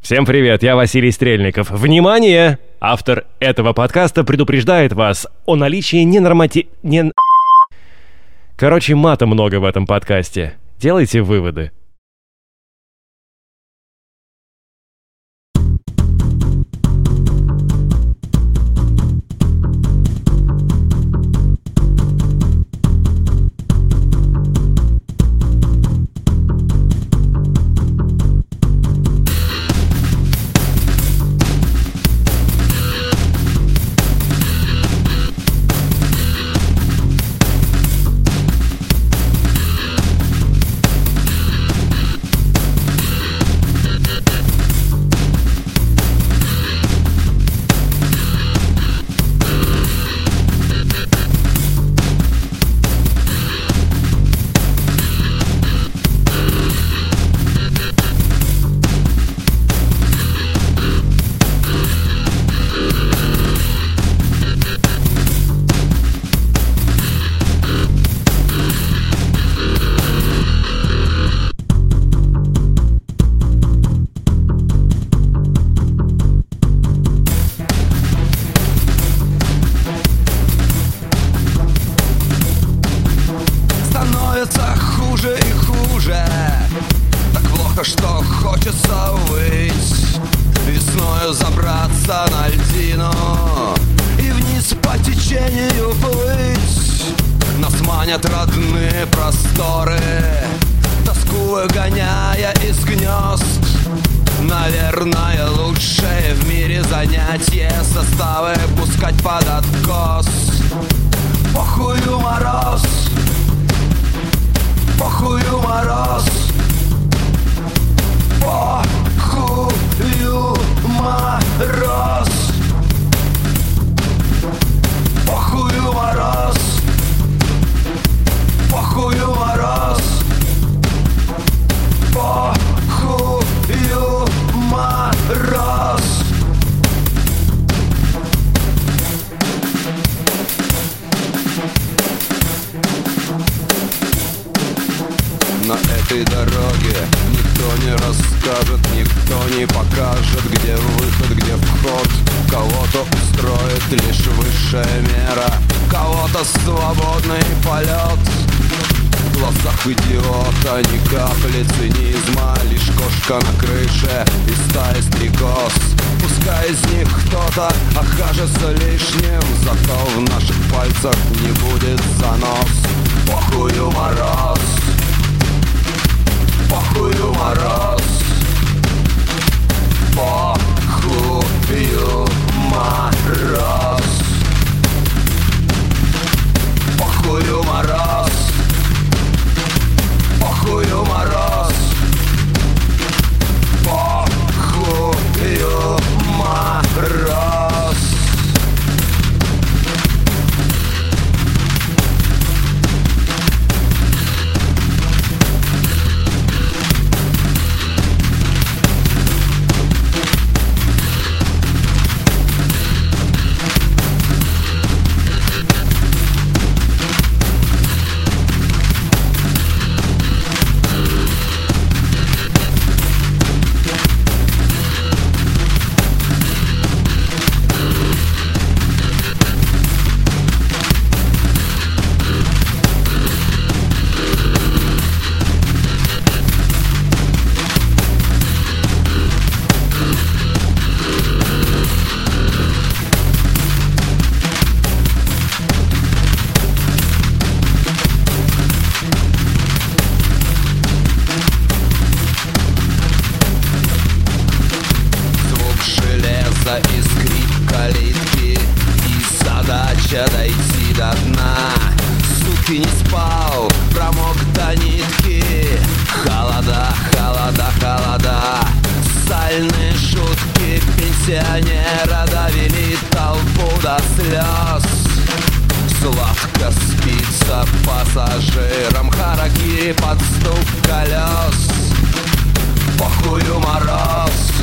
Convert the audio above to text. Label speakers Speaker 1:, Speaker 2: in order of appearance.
Speaker 1: Всем привет, я Василий Стрельников. Внимание! Автор этого подкаста предупреждает вас о наличии Короче, мата много в этом подкасте. Делайте выводы.
Speaker 2: Хуже и хуже, так плохо, что хочется выть, весною забраться на льдину и вниз по течению плыть. Нас манят родные просторы, тоску выгоняя из гнезд. Наверное, лучшее в мире занятие составы пускать под откос. Похую мороз, похую мороз, похую мороз, похую мороз, похую мороз, похую мороз. На этой дороге никто не расскажет, никто не покажет, где выход, где вход. Кого-то устроит лишь высшая мера, кого-то свободный полет. В глазах идиота ни капли цинизма, лишь кошка на крыше и стая стрекоз. Пускай из них кто-то окажется лишним, зато в наших пальцах не будет занос. Похую мороз, похую мороз, похую мороз, похую мороз, похую мороз, похую мороз. И скрип калитки, и задача дойти до дна. Суки, не спал, промок до нитки. Холода, холода, холода. Сальные шутки пенсионера довели толпу до слез. Сладко спится пассажирам харакири под стук колес. Похую мороз,